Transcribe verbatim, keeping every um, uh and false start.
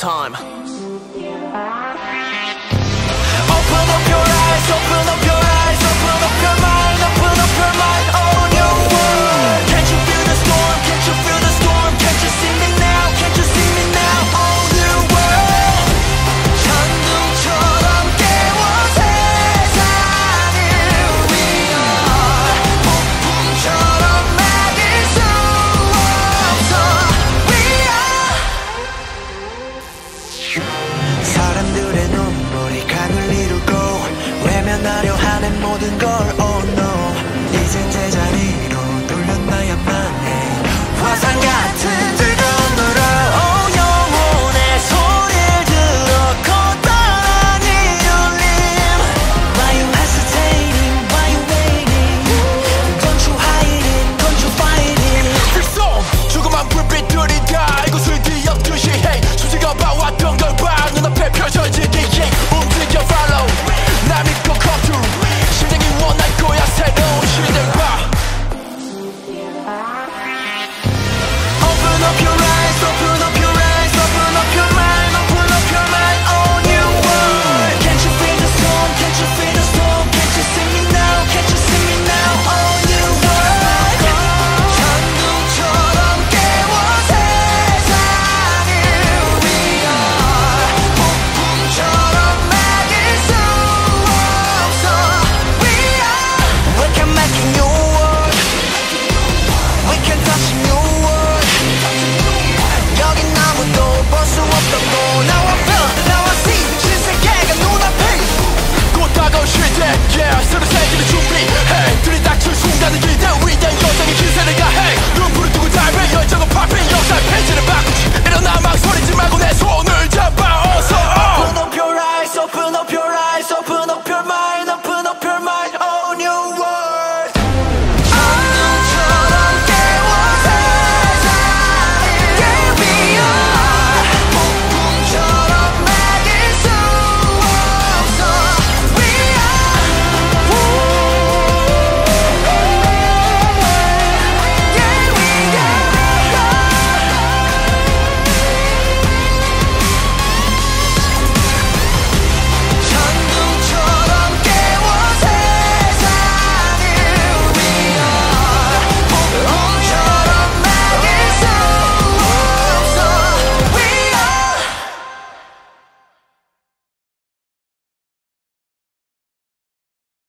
time. Open up your eyes, open up your eyes, open up your mind, open up your mind, oh new world. Can't you feel the storm, can't you feel the storm, can't you see me now, can't you see me now, oh new world. 천둥처럼 깨워 세상을 위어 폭풍처럼 막을 수 없어. We are 사람들의 눈물이 강을 이루고 외면하려 하는 모든 걸 oh no 이젠 제자리로 돌려놔야만 해. 화산 같은 뜨거운 너로 oh, 영혼의 소리를 들어 커다란 이 울림. Why you hesitating, why you waiting, don't you hide it, don't you fight it. 불송 조그만 불빛들이 다 이곳을 뒤엎듯이 hey 수지가 봐왔던 걸 봐 눈앞에 펼쳐진